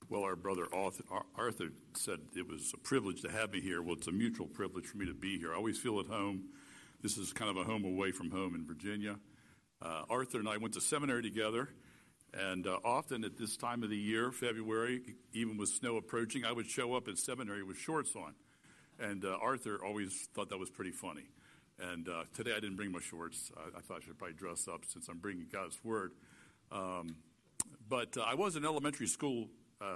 Well, our brother Arthur said it was a privilege to have me here. Well, it's a mutual privilege for me to be here. I always feel at home. This is kind of a home away from home in Virginia. Arthur and I went to seminary together, and often at this time of the year, February, even with snow approaching, I would show up at seminary with shorts on. And Arthur always thought that was pretty funny. And today I didn't bring my shorts. I thought I should probably dress up since I'm bringing God's Word. But I was an elementary school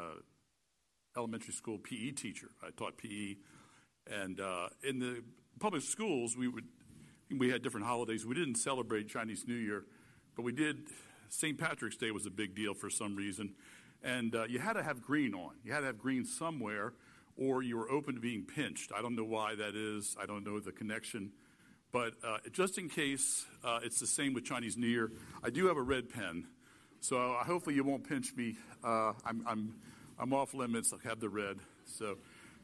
PE teacher. I taught PE, and in the public schools we had different holidays. We didn't celebrate Chinese New Year, but we did. St. Patrick's Day was a big deal for some reason, and you had to have green on. You had to have green somewhere, or you were open to being pinched. I don't know why that is. I don't know the connection, but just in case, it's the same with Chinese New Year. I do have a red pen. So hopefully you won't pinch me. I'm off limits. I have the red. So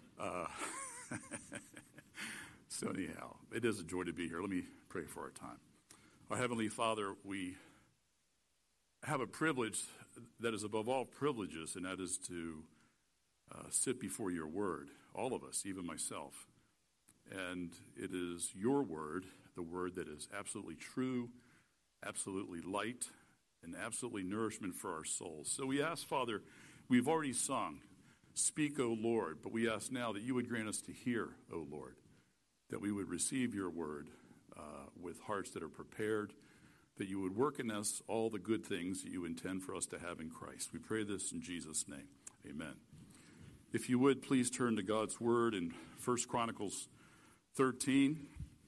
anyhow, it is a joy to be here. Let me pray for our time. Our Heavenly Father, we have a privilege that is above all privileges, and that is to sit before your Word, all of us, even myself. And it is your Word, the Word that is absolutely true, absolutely light, and absolutely nourishment for our souls. So we ask, Father, we've already sung, "Speak, O Lord," but we ask now that you would grant us to hear, O Lord, that we would receive your word with hearts that are prepared, that you would work in us all the good things that you intend for us to have in Christ. We pray this in Jesus' name. Amen. If you would, please turn to God's word in 1 Chronicles 13.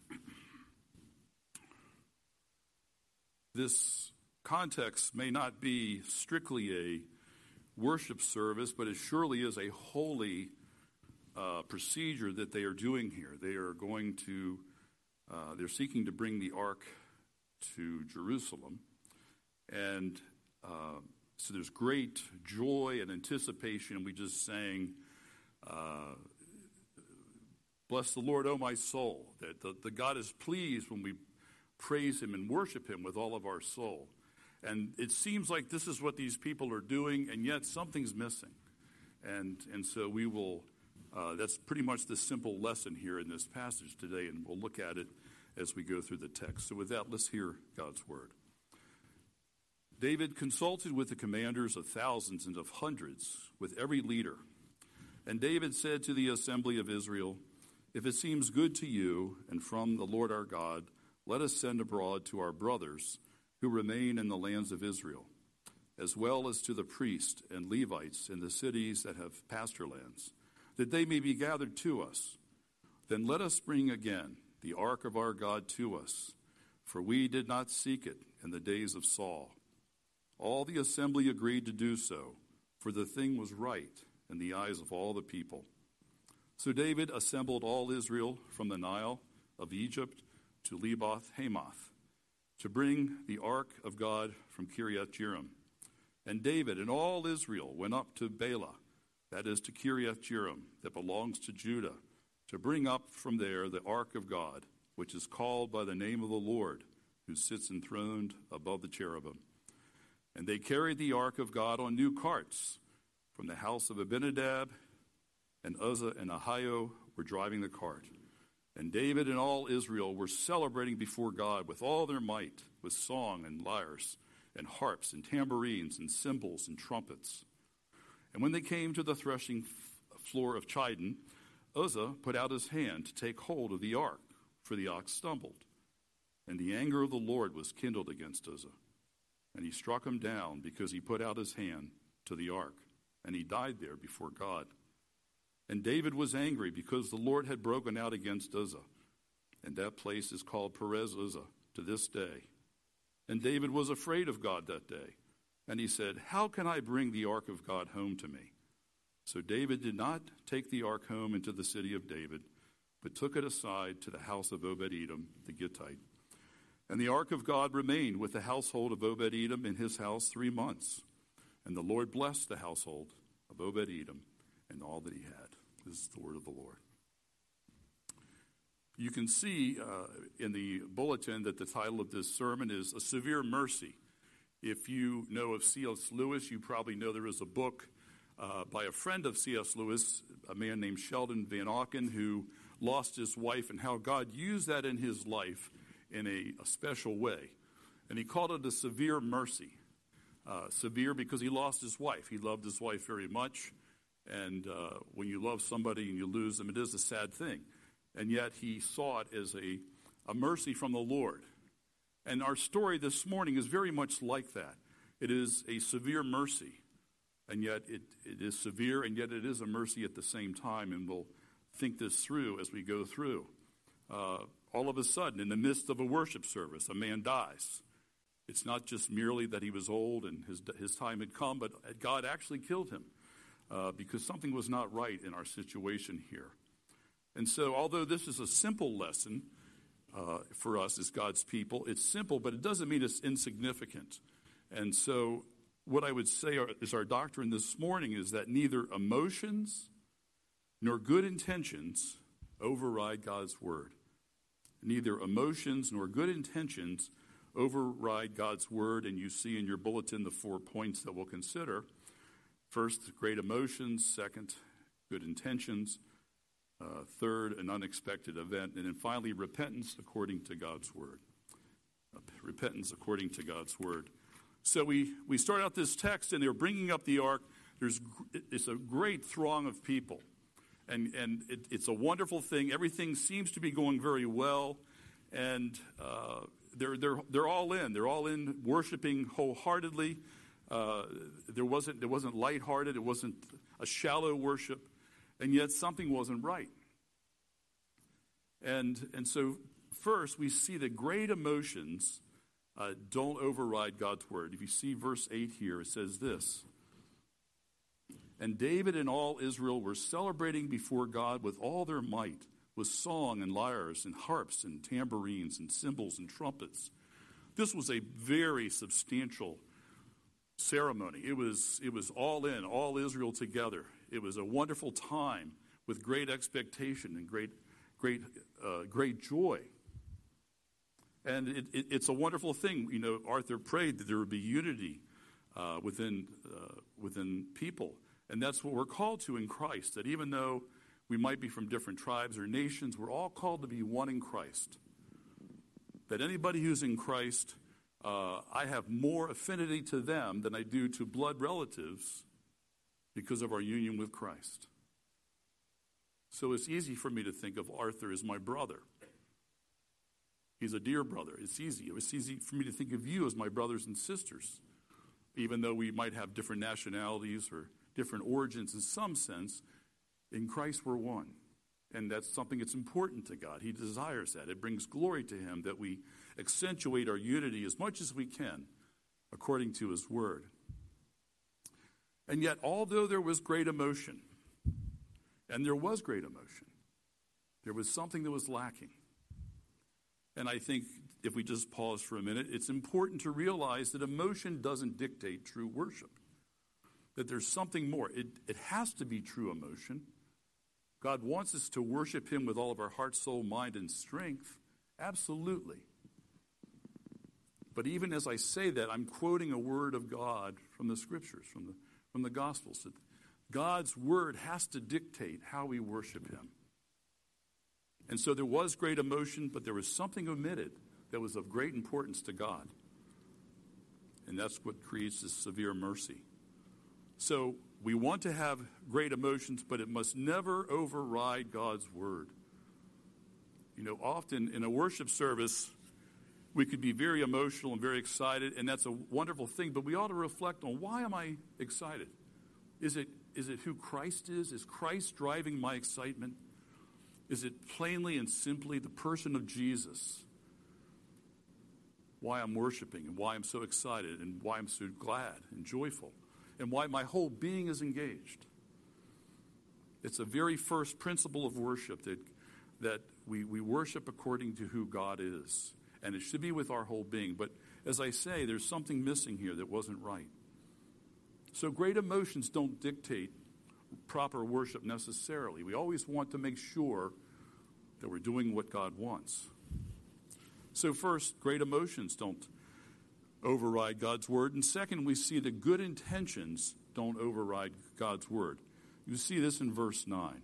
This context may not be strictly a worship service, but it surely is a holy procedure that they are doing here. They are going to, they're seeking to bring the ark to Jerusalem. And so there's great joy and anticipation. We just sang, "Bless the Lord, O my soul," that the God is pleased when we praise him and worship him with all of our soul. And it seems like this is what these people are doing, and yet something's missing. And so we will, that's pretty much the simple lesson here in this passage today, and we'll look at it as we go through the text. So with that, let's hear God's word. David consulted with the commanders of thousands and of hundreds, with every leader. And David said to the assembly of Israel, "If it seems good to you and from the Lord our God, let us send abroad to our brothers who remain in the lands of Israel, as well as to the priests and Levites in the cities that have pasture lands, that they may be gathered to us. Then let us bring again the ark of our God to us, for we did not seek it in the days of Saul." All the assembly agreed to do so, for the thing was right in the eyes of all the people. So David assembled all Israel from the Nile of Egypt to Leboth Hamath, to bring the ark of God from Kiriath Jearim. And David and all Israel went up to Bela, that is to Kiriath Jearim, that belongs to Judah, to bring up from there the ark of God, which is called by the name of the Lord, who sits enthroned above the cherubim. And they carried the ark of God on new carts from the house of Abinadab, and Uzzah and Ahio were driving the cart. And David and all Israel were celebrating before God with all their might, with song and lyres and harps and tambourines and cymbals and trumpets. And when they came to the threshing floor of Chidon, Uzzah put out his hand to take hold of the ark, for the ox stumbled. And the anger of the Lord was kindled against Uzzah. And he struck him down because he put out his hand to the ark, and he died there before God. And David was angry because the Lord had broken out against Uzzah. And that place is called Perez Uzzah to this day. And David was afraid of God that day. And he said, "How can I bring the ark of God home to me?" So David did not take the ark home into the city of David, but took it aside to the house of Obed-Edom the Gittite. And the ark of God remained with the household of Obed-Edom in his house 3 months. And the Lord blessed the household of Obed-Edom and all that he had. This is the word of the Lord. You can see in the bulletin that the title of this sermon is A Severe Mercy. If you know of C.S. Lewis, you probably know there is a book by a friend of C.S. Lewis, a man named Sheldon Van Auken, who lost his wife, and how God used that in his life in a special way. And he called it a severe mercy. Severe because he lost his wife. He loved his wife very much. And when you love somebody and you lose them, it is a sad thing. And yet he saw it as a mercy from the Lord. And our story this morning is very much like that. It is a severe mercy. And yet it is severe, and yet it is a mercy at the same time. And we'll think this through as we go through. All of a sudden, in the midst of a worship service, a man dies. It's not just merely that he was old and his time had come, but God actually killed him because something was not right in our situation here. And so, although this is a simple lesson for us as God's people, it's simple, but it doesn't mean it's insignificant. And so, what I would say is our doctrine this morning is that neither emotions nor good intentions override God's word. Neither emotions nor good intentions override God's word, and you see in your bulletin the 4 points that we'll consider. First, great emotions. Second, good intentions. Third, an unexpected event. And then finally, repentance according to God's word. Repentance according to God's word. So we start out this text, and they're bringing up the ark. It's a great throng of people, and it's a wonderful thing. Everything seems to be going very well, and they're all in. They're all in, worshiping wholeheartedly. There wasn't lighthearted. It wasn't a shallow worship, and yet something wasn't right. And so first we see that great emotions don't override God's word. If you see verse 8 here, it says this: "And David and all Israel were celebrating before God with all their might, with song and lyres and harps and tambourines and cymbals and trumpets." This was a very substantial ceremony. It was all in, all Israel together. It was a wonderful time with great expectation and great joy. And it's a wonderful thing. You know, Arthur prayed that there would be unity within people. And that's what we're called to in Christ, that even though we might be from different tribes or nations, we're all called to be one in Christ. That anybody who's in Christ, I have more affinity to them than I do to blood relatives because of our union with Christ. So it's easy for me to think of Arthur as my brother. He's a dear brother. It's easy. It's easy for me to think of you as my brothers and sisters, even though we might have different nationalities or different origins in some sense. In Christ we're one. And that's something that's important to God. He desires that. It brings glory to him that we accentuate our unity as much as we can according to his word. And yet, although there was great emotion, and there was great emotion, there was something that was lacking. And I think if we just pause for a minute, it's important to realize that emotion doesn't dictate true worship. That there's something more. It has to be true emotion. God wants us to worship him with all of our heart, soul, mind, and strength. Absolutely. But even as I say that, I'm quoting a word of God from the scriptures, from the Gospels. That God's word has to dictate how we worship him. And so there was great emotion, but there was something omitted that was of great importance to God. And that's what creates this severe mercy. So we want to have great emotions, but it must never override God's word. You know, often in a worship service, we could be very emotional and very excited, and that's a wonderful thing, but we ought to reflect on, why am I excited? Is it who Christ is? Is Christ driving my excitement? Is it plainly and simply the person of Jesus? Why I'm worshiping and why I'm so excited and why I'm so glad and joyful and why my whole being is engaged. It's a very first principle of worship that we worship according to who God is. And it should be with our whole being. But as I say, there's something missing here that wasn't right. So great emotions don't dictate proper worship necessarily. We always want to make sure that we're doing what God wants. So first, great emotions don't override God's word. And second, we see that good intentions don't override God's word. You see this in verse 9.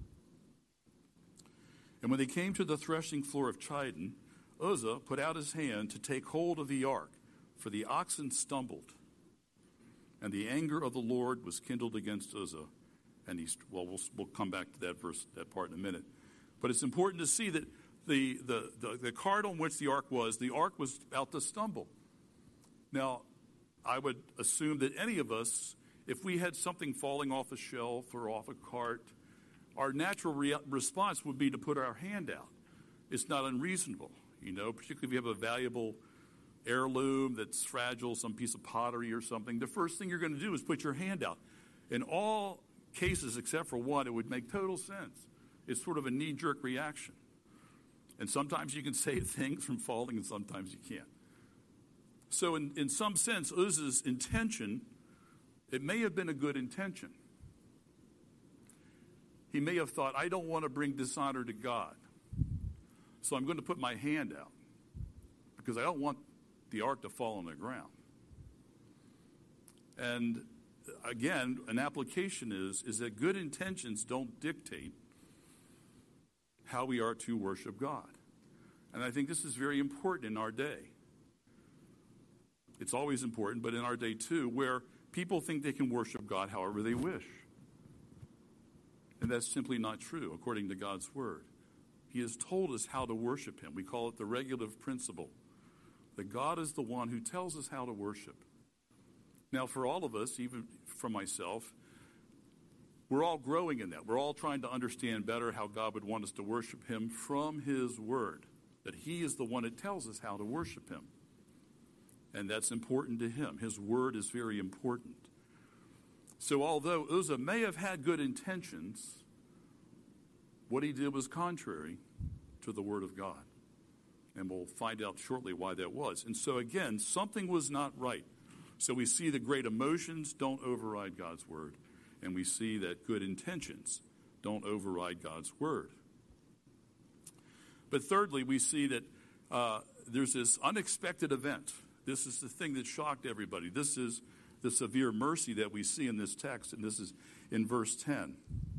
And when they came to the threshing floor of Chidon, Uzzah put out his hand to take hold of the ark, for the oxen stumbled. And the anger of the Lord was kindled against Uzzah. And we'll come back to that part in a minute. But it's important to see that the cart on which the ark was about to stumble. Now, I would assume that any of us, if we had something falling off a shelf or off a cart, our natural response would be to put our hand out. It's not unreasonable, particularly if you have a valuable heirloom that's fragile, some piece of pottery or something. The first thing you're going to do is put your hand out. In all cases except for one, it would make total sense. It's sort of a knee-jerk reaction. And sometimes you can save things from falling and sometimes you can't. So in some sense, Uzzah's intention, it may have been a good intention. He may have thought, I don't want to bring dishonor to God, so I'm going to put my hand out because I don't want the ark to fall on the ground. And again, an application is that good intentions don't dictate how we are to worship God. And I think this is very important in our day. It's always important, but in our day too, where people think they can worship God however they wish. And that's simply not true, according to God's word. He has told us how to worship him. We call it the regulative principle, that God is the one who tells us how to worship. Now, for all of us, even for myself, we're all growing in that. We're all trying to understand better how God would want us to worship him from his word, that he is the one that tells us how to worship him. And that's important to him. His word is very important. So although Uzzah may have had good intentions, what he did was contrary to the word of God. And we'll find out shortly why that was. And so again, something was not right. So we see that great emotions don't override God's word. And we see that good intentions don't override God's word. But thirdly, we see that there's this unexpected event. This is the thing that shocked everybody. This is the severe mercy that we see in this text, and this is in verse 10.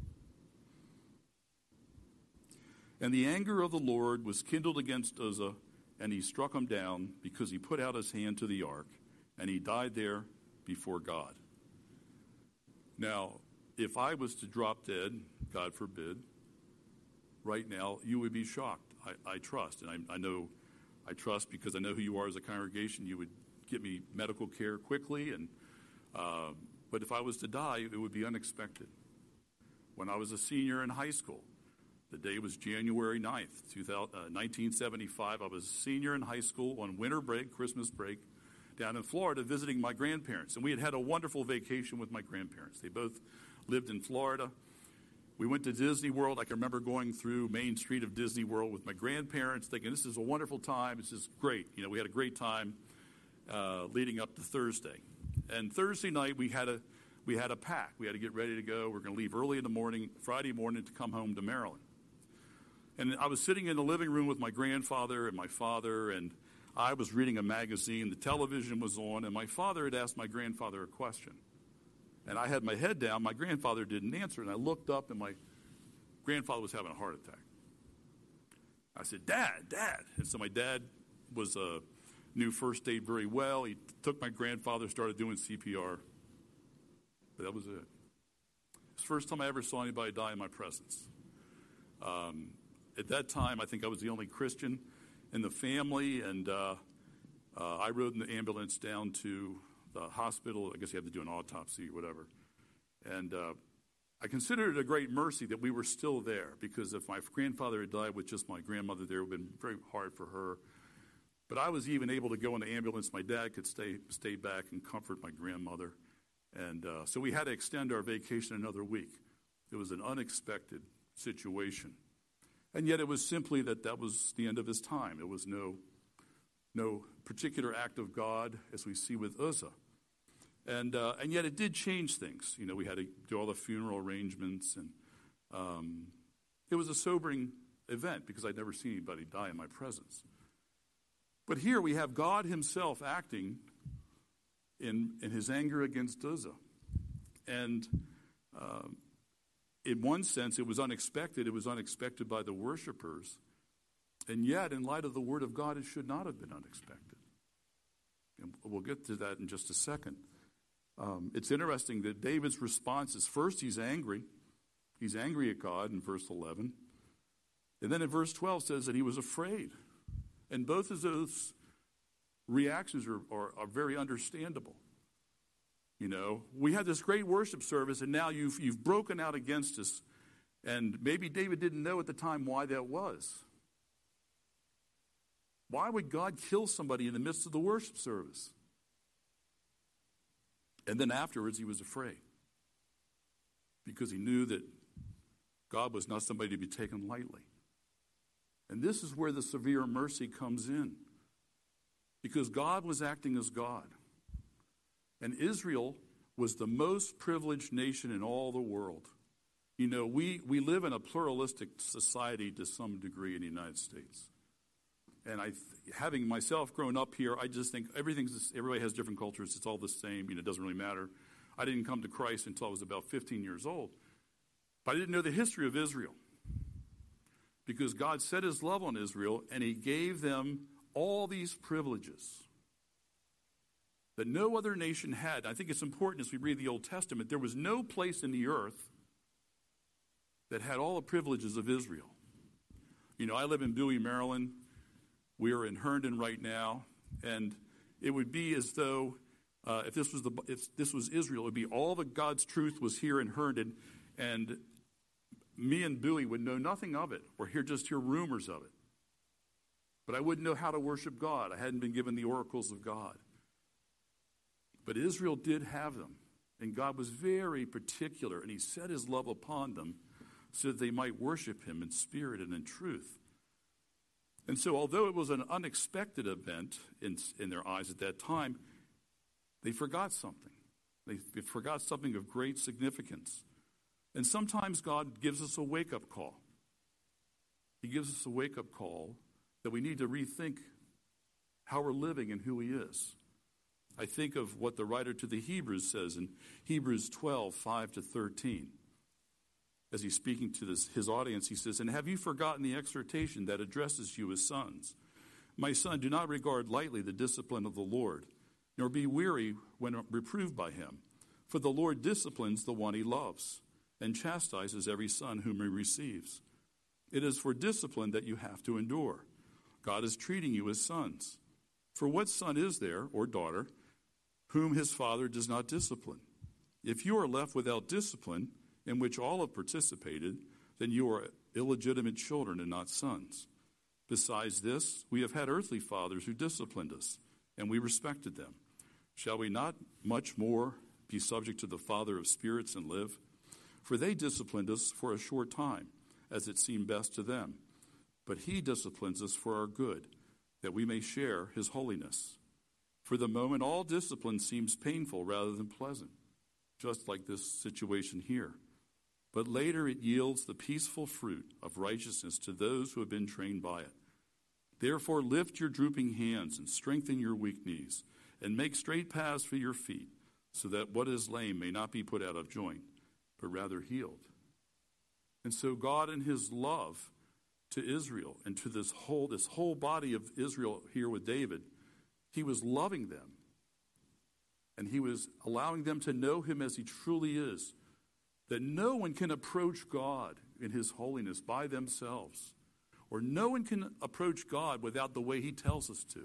And the anger of the Lord was kindled against Uzzah, and he struck him down because he put out his hand to the ark, and he died there before God. Now, if I was to drop dead, God forbid, right now, you would be shocked, I trust. And I trust because I know who you are as a congregation. You would get me medical care quickly. But if I was to die, it would be unexpected. When I was a senior in high school, the day was January 9th, 1975. I was a senior in high school on winter break, Christmas break, down in Florida visiting my grandparents. And we had a wonderful vacation with my grandparents. They both lived in Florida. We went to Disney World. I can remember going through Main Street of Disney World with my grandparents thinking, this is a wonderful time. This is great. We had a great time leading up to Thursday. And Thursday night, we had a pack. We had to get ready to go. We're going to leave early in the morning, Friday morning, to come home to Maryland. And I was sitting in the living room with my grandfather and my father, and I was reading a magazine. The television was on, and my father had asked my grandfather a question. And I had my head down. My grandfather didn't answer, and I looked up, and my grandfather was having a heart attack. I said, Dad. And so my dad knew first aid very well. He took my grandfather, started doing CPR. But that was it. It's the first time I ever saw anybody die in my presence. At that time, I think I was the only Christian in the family, and I rode in the ambulance down to the hospital. I guess you have to do an autopsy or whatever. And I considered it a great mercy that we were still there, because if my grandfather had died with just my grandmother there, it would have been very hard for her. But I was even able to go in the ambulance. My dad could stay back and comfort my grandmother. And so we had to extend our vacation another week. It was an unexpected situation. And yet it was simply that was the end of his time. It was no particular act of God, as we see with Uzzah. And yet it did change things. We had to do all the funeral arrangements. And it was a sobering event because I'd never seen anybody die in my presence. But here we have God himself acting in his anger against Uzzah. And in one sense, it was unexpected. It was unexpected by the worshipers. And yet, in light of the Word of God, it should not have been unexpected. And we'll get to that in just a second. It's interesting that David's response is, first, he's angry. He's angry at God in verse 11. And then in verse 12 says that he was afraid. And both of those reactions are very understandable. You know, we had this great worship service, and now you've broken out against us. And maybe David didn't know at the time why that was. Why would God kill somebody in the midst of the worship service? And then afterwards, he was afraid. Because he knew that God was not somebody to be taken lightly. And this is where the severe mercy comes in. Because God was acting as God. And Israel was the most privileged nation in all the world. You know, we live in a pluralistic society to some degree in the United States. And having myself grown up here, I just think everybody has different cultures. It's all the same. You know, it doesn't really matter. I didn't come to Christ until I was about 15 years old. But I didn't know the history of Israel. Because God set his love on Israel, and he gave them all these privileges that no other nation had. I think it's important as we read the Old Testament, there was no place in the earth that had all the privileges of Israel. You know, I live in Bowie, Maryland. We are in Herndon right now, and it would be as though if this was Israel, it would be all the God's truth was here in Herndon, and me and Bowie would know nothing of it, or just hear rumors of it. But I wouldn't know how to worship God. I hadn't been given the oracles of God. But Israel did have them, and God was very particular, and he set his love upon them so that they might worship him in spirit and in truth. And so although it was an unexpected event in their eyes at that time, they forgot something. They forgot something of great significance. And sometimes God gives us a wake-up call. He gives us a wake-up call that we need to rethink how we're living and who he is. I think of what the writer to the Hebrews says in Hebrews 12, 5-13. As he's speaking to his audience, he says, "And have you forgotten the exhortation that addresses you as sons? My son, do not regard lightly the discipline of the Lord, nor be weary when reproved by him. For the Lord disciplines the one he loves, and chastises every son whom he receives. It is for discipline that you have to endure. God is treating you as sons. For what son is there, or daughter, whom his father does not discipline? If you are left without discipline, in which all have participated, then you are illegitimate children and not sons. Besides this, we have had earthly fathers who disciplined us, and we respected them. Shall we not much more be subject to the Father of spirits and live? For they disciplined us for a short time, as it seemed best to them. But he disciplines us for our good, that we may share his holiness. For the moment, all discipline seems painful rather than pleasant, just like this situation here. But later it yields the peaceful fruit of righteousness to those who have been trained by it. Therefore lift your drooping hands and strengthen your weak knees, and make straight paths for your feet, so that what is lame may not be put out of joint, but rather healed." And so God, in his love to Israel and to this whole body of Israel here with David, he was loving them. And he was allowing them to know him as he truly is. That no one can approach God in his holiness by themselves. Or no one can approach God without the way he tells us to.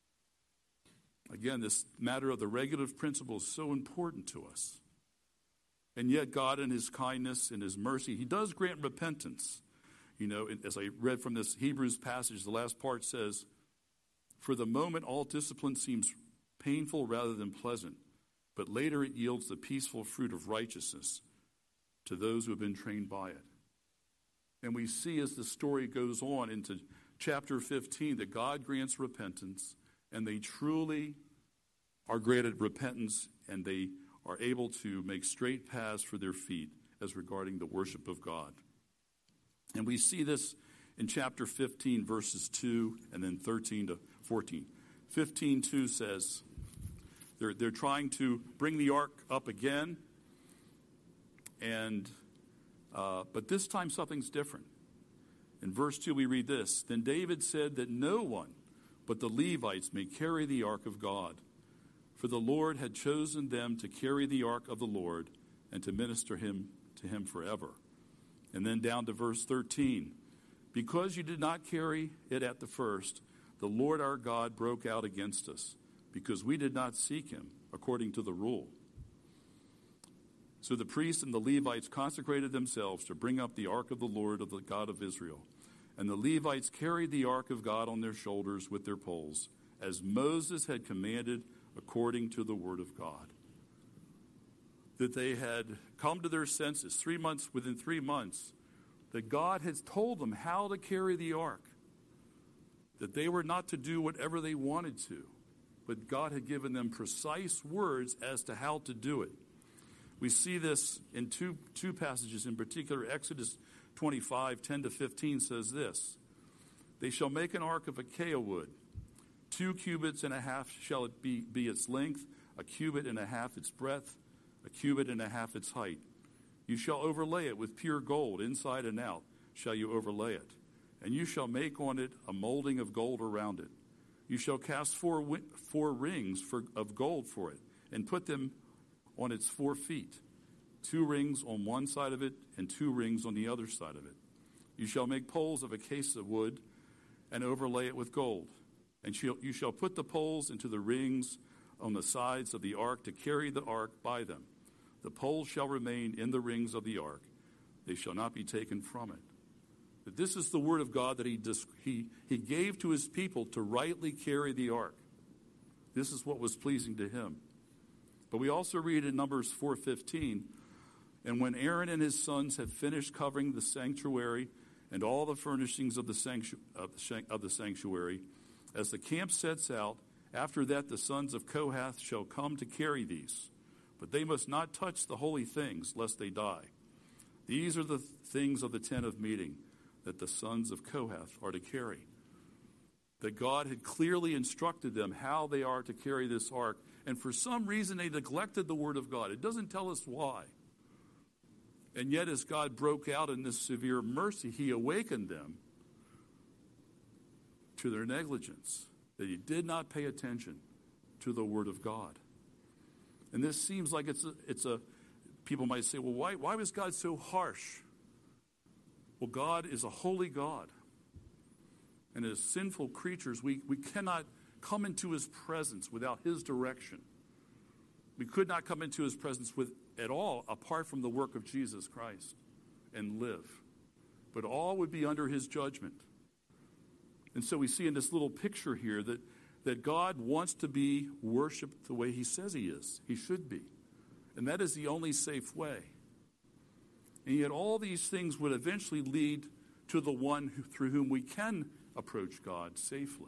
Again, this matter of the regulative principle is so important to us. And yet God, in his kindness and his mercy, he does grant repentance. You know, as I read from this Hebrews passage, the last part says, "For the moment all discipline seems painful rather than pleasant, but later it yields the peaceful fruit of righteousness to those who have been trained by it." And we see as the story goes on into chapter 15 that God grants repentance, and they truly are granted repentance, and they are able to make straight paths for their feet as regarding the worship of God. And we see this in chapter 15, verses 2 and then 13 to 14. 15:2 says they're trying to bring the ark up again, But this time something's different. In verse 2 we read this, "Then David said that no one but the Levites may carry the ark of God, for the Lord had chosen them to carry the ark of the Lord and to minister to him forever." And then down to verse 13, "Because you did not carry it at the first, the Lord our God broke out against us, because we did not seek him according to the rule." So the priests and the Levites consecrated themselves to bring up the ark of the Lord, of the God of Israel. And the Levites carried the ark of God on their shoulders with their poles, as Moses had commanded according to the word of God. That they had come to their senses within 3 months, that God had told them how to carry the ark, that they were not to do whatever they wanted to, but God had given them precise words as to how to do it. We see this in two passages in particular. Exodus 25, 10-15 says this, "They shall make an ark of acacia wood. 2 cubits and a half shall it be its length, a cubit and a half its breadth, a cubit and a half its height. You shall overlay it with pure gold, inside and out shall you overlay it. And you shall make on it a molding of gold around it. You shall cast four rings of gold for it, and put them on its 4 feet, 2 rings on one side of it and 2 rings on the other side of it. You shall make poles of acacia wood and overlay it with gold. And you shall put the poles into the rings on the sides of the ark to carry the ark by them. The poles shall remain in the rings of the ark. They shall not be taken from it." That this is the word of God that he gave to his people to rightly carry the ark. This is what was pleasing to him. But we also read in Numbers 4:15, "And when Aaron and his sons had finished covering the sanctuary and all the furnishings of the sanctuary, as the camp sets out, after that the sons of Kohath shall come to carry these. But they must not touch the holy things, lest they die. These are the things of the tent of meeting that the sons of Kohath are to carry." That God had clearly instructed them how they are to carry this ark. And for some reason, they neglected the word of God. It doesn't tell us why. And yet, as God broke out in this severe mercy, he awakened them to their negligence, that he did not pay attention to the word of God. And this seems like people might say, well, why was God so harsh? Well, God is a holy God. And as sinful creatures, we cannot come into his presence without his direction. We could not come into his presence at all apart from the work of Jesus Christ and live. But all would be under his judgment. And so we see in this little picture here that God wants to be worshiped the way he says he is. He should be. And that is the only safe way. And yet all these things would eventually lead to the one through whom we can approach God safely,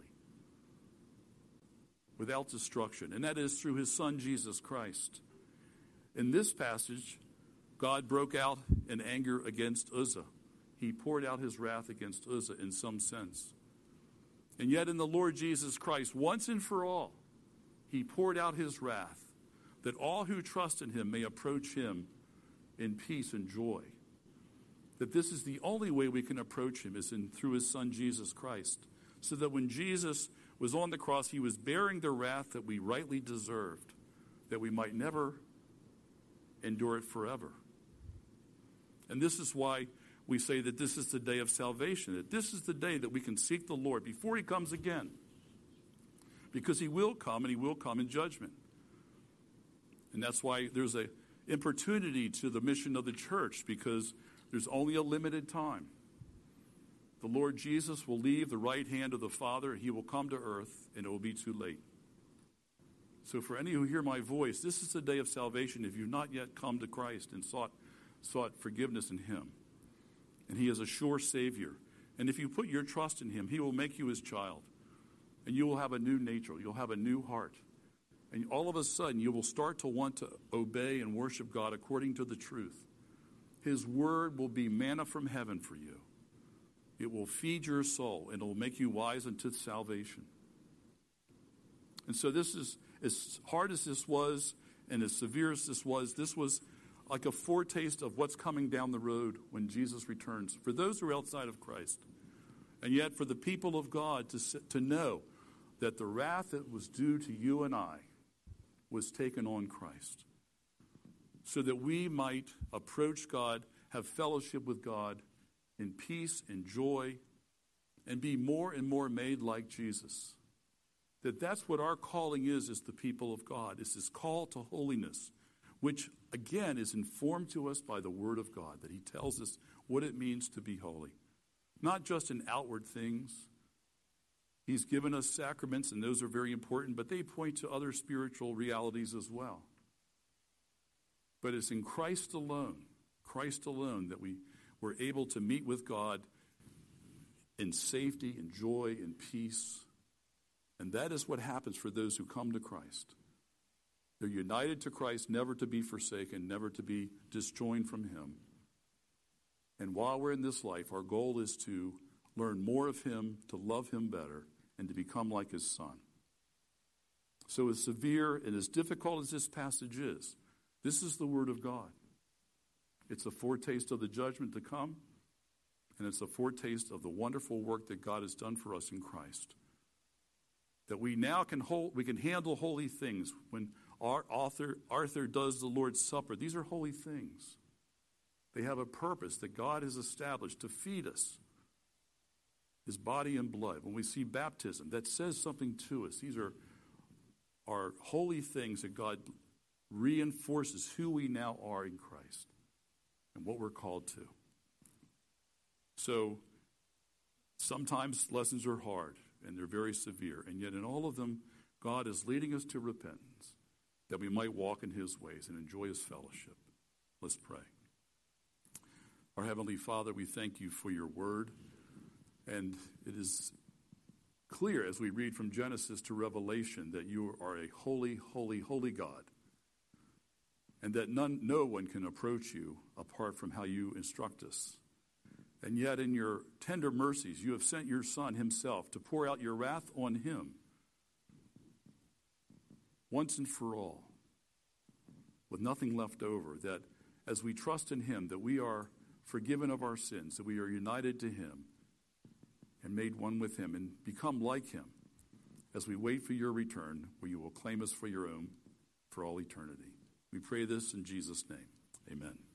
without destruction, and that is through his son, Jesus Christ. In this passage, God broke out in anger against Uzzah. He poured out his wrath against Uzzah in some sense. And yet in the Lord Jesus Christ, once and for all, he poured out his wrath, that all who trust in him may approach him in peace and joy. That this is the only way we can approach him is through his son, Jesus Christ. So that when Jesus was on the cross, he was bearing the wrath that we rightly deserved, that we might never endure it forever. And this is why we say that this is the day of salvation, that this is the day that we can seek the Lord before he comes again. Because he will come, and he will come in judgment. And that's why there's an importunity to the mission of the church, because there's only a limited time. The Lord Jesus will leave the right hand of the Father, and he will come to earth, and it will be too late. So for any who hear my voice, this is the day of salvation if you've not yet come to Christ and sought forgiveness in him. And he is a sure Savior. And if you put your trust in him, he will make you his child. And you will have a new nature. You'll have a new heart. And all of a sudden, you will start to want to obey and worship God according to the truth. His word will be manna from heaven for you. It will feed your soul, and it will make you wise unto salvation. And so this is, as hard as this was, and as severe as this was like a foretaste of what's coming down the road when Jesus returns for those who are outside of Christ. And yet for the people of God to know that the wrath that was due to you and I was taken on Christ, so that we might approach God, have fellowship with God in peace and joy, and be more and more made like Jesus. That's what our calling is as the people of God. It's this call to holiness, which again is informed to us by the Word of God, that He tells us what it means to be holy. Not just in outward things. He's given us sacraments, and those are very important, but they point to other spiritual realities as well. But it's in Christ alone that we were able to meet with God in safety and joy and peace. And that is what happens for those who come to Christ. They're united to Christ, never to be forsaken, never to be disjoined from Him. And while we're in this life, our goal is to learn more of Him, to love Him better, and to become like His Son. So as severe and as difficult as this passage is, this is the Word of God. It's a foretaste of the judgment to come, and it's a foretaste of the wonderful work that God has done for us in Christ. That we now can handle holy things. When Arthur does the Lord's Supper, these are holy things. They have a purpose that God has established to feed us, His body and blood. When we see baptism, that says something to us. These are holy things that God reinforces who we now are in Christ and what we're called to. So sometimes lessons are hard and they're very severe, and yet in all of them, God is leading us to repentance, that we might walk in His ways and enjoy His fellowship. Let's pray. Our Heavenly Father, we thank You for Your word, and it is clear as we read from Genesis to Revelation that You are a holy, holy, holy God, and that no one can approach You apart from how You instruct us. And yet in Your tender mercies, You have sent Your Son Himself to pour out Your wrath on Him once and for all, with nothing left over, that as we trust in Him, that we are forgiven of our sins, that we are united to Him and made one with Him and become like Him as we wait for Your return, where You will claim us for Your own for all eternity. We pray this in Jesus' name. Amen.